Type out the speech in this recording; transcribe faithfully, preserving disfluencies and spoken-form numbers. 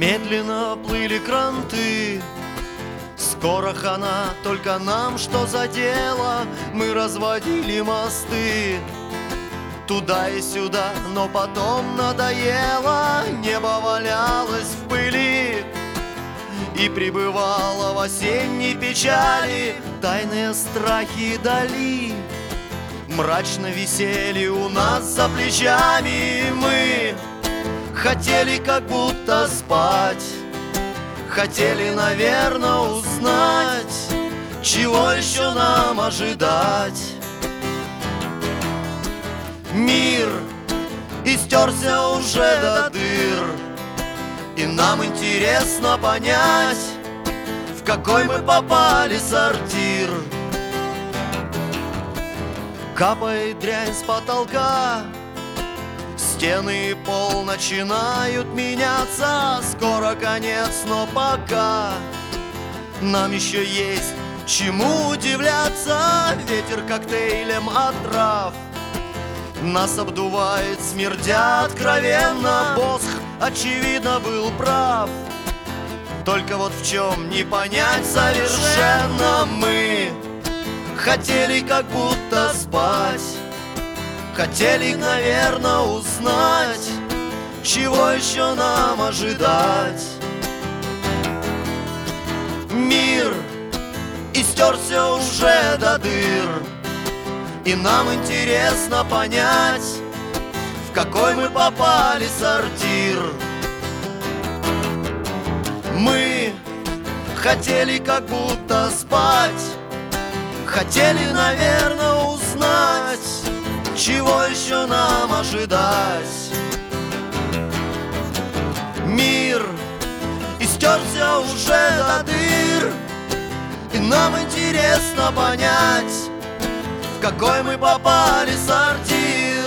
Медленно плыли кранты, скоро хана, только нам что за дело? Мы разводили мосты туда и сюда, но потом надоело. Небо валялось в пыли и пребывало в осенней печали. Тайные страхи дали мрачно висели у нас за плечами. Мы хотели как будто спать, хотели, наверное, узнать, чего еще нам ожидать. Мир истерся уже до дыр, и нам интересно понять, в какой мы попали сортир. Капает дрянь с потолка, стены и пол начинают меняться. Скоро конец, но пока нам еще есть чему удивляться. Ветер коктейлем от трав нас обдувает, смердя откровенно. Босх, очевидно, был прав, только вот в чем не понять совершенно. Мы хотели как будто спать, хотели, наверное, узнать, чего еще нам ожидать. Мир истерся уже до дыр, и нам интересно понять, в какой мы попали сортир. Мы хотели как будто спать, хотели, наверное, узнать, чего еще нам ожидать. Мир истерся уже до дыр, и нам интересно понять, в какой мы попали сортир.